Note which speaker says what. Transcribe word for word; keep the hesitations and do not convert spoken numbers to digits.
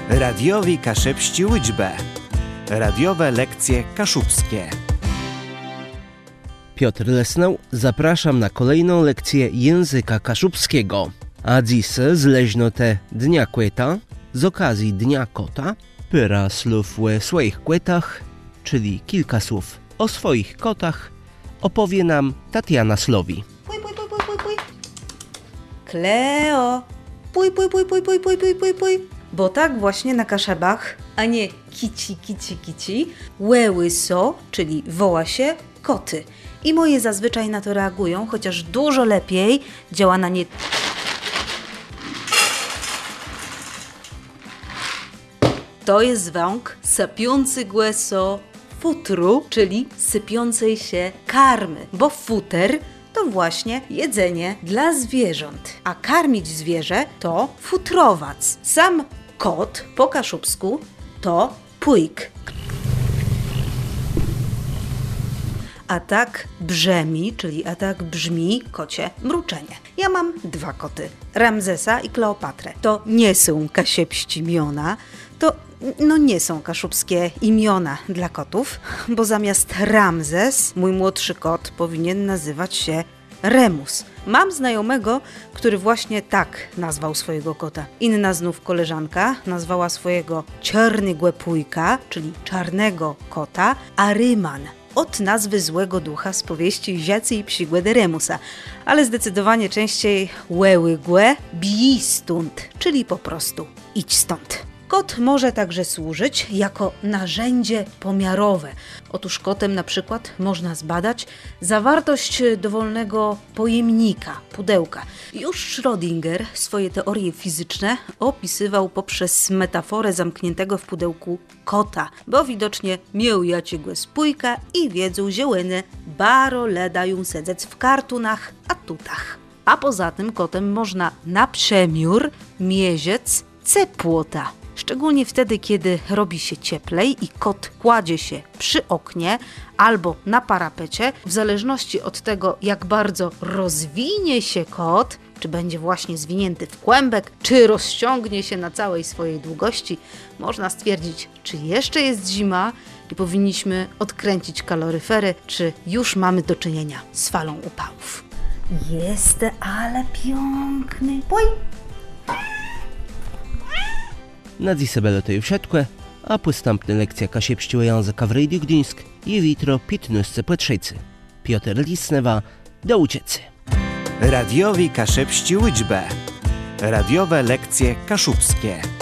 Speaker 1: Radiowi Kaszebści Łyczbę. Radiowe lekcje kaszubskie.
Speaker 2: Piotr Lesnał, zapraszam na kolejną lekcję języka kaszubskiego. A dziś zleźno te Dnia Kłeta z okazji Dnia Kota, pyra słów o swoich kłetach, czyli kilka słów o swoich kotach, opowie nam Tatiana Slowi.
Speaker 3: Puj, puj, puj, puj, puj, puj. Kleo, puj, puj, puj, puj, puj, puj, puj, puj, puj. Bo tak właśnie na Kaszebach, a nie kici, kici, kici, łeły so, czyli woła się koty. I moje zazwyczaj na to reagują, chociaż dużo lepiej działa na nie... To jest wąk sapiący głeso futru, czyli sypiącej się karmy, bo futer to właśnie jedzenie dla zwierząt, a karmić zwierzę to futrowac. Sam kot po kaszubsku to pujk. A tak brzemi, czyli a tak brzmi kocie mruczenie. Ja mam dwa koty, Ramzesa i Kleopatrę. To nie są kasiepści imiona, to no nie są kaszubskie imiona dla kotów, bo zamiast Ramzes mój młodszy kot powinien nazywać się Remus. Mam znajomego, który właśnie tak nazwał swojego kota. Inna znów koleżanka nazwała swojego czarny głepujka, czyli czarnego kota, Aryman. Od nazwy złego ducha z powieści Ziacy i psigłe de Remusa, ale zdecydowanie częściej łełygłe bij stąd, czyli po prostu idź stąd. Kot może także służyć jako narzędzie pomiarowe. Otóż kotem na przykład można zbadać zawartość dowolnego pojemnika, pudełka. Już Schrödinger swoje teorie fizyczne opisywał poprzez metaforę zamkniętego w pudełku kota, bo widocznie miał jaciegłe spójka i wiedzą ziełene, baro ledają sedzec w kartunach, a tutach. A poza tym kotem można na przemiór mierzec cepłota. Szczególnie wtedy, kiedy robi się cieplej i kot kładzie się przy oknie albo na parapecie, w zależności od tego, jak bardzo rozwinie się kot, czy będzie właśnie zwinięty w kłębek, czy rozciągnie się na całej swojej długości, można stwierdzić, czy jeszcze jest zima i powinniśmy odkręcić kaloryfery, czy już mamy do czynienia z falą upałów. Jest, ale piękny. Poj!
Speaker 2: Na dziś sobie to już wszystko, a postępna lekcja kasiepściego języka w Radiu Gdyńsk i jutro piętnastej patrzejcy. Piotr Lisnewa, do uciecy.
Speaker 1: Radiowi Kaszebści Łyczbę. Radiowe lekcje kaszubskie.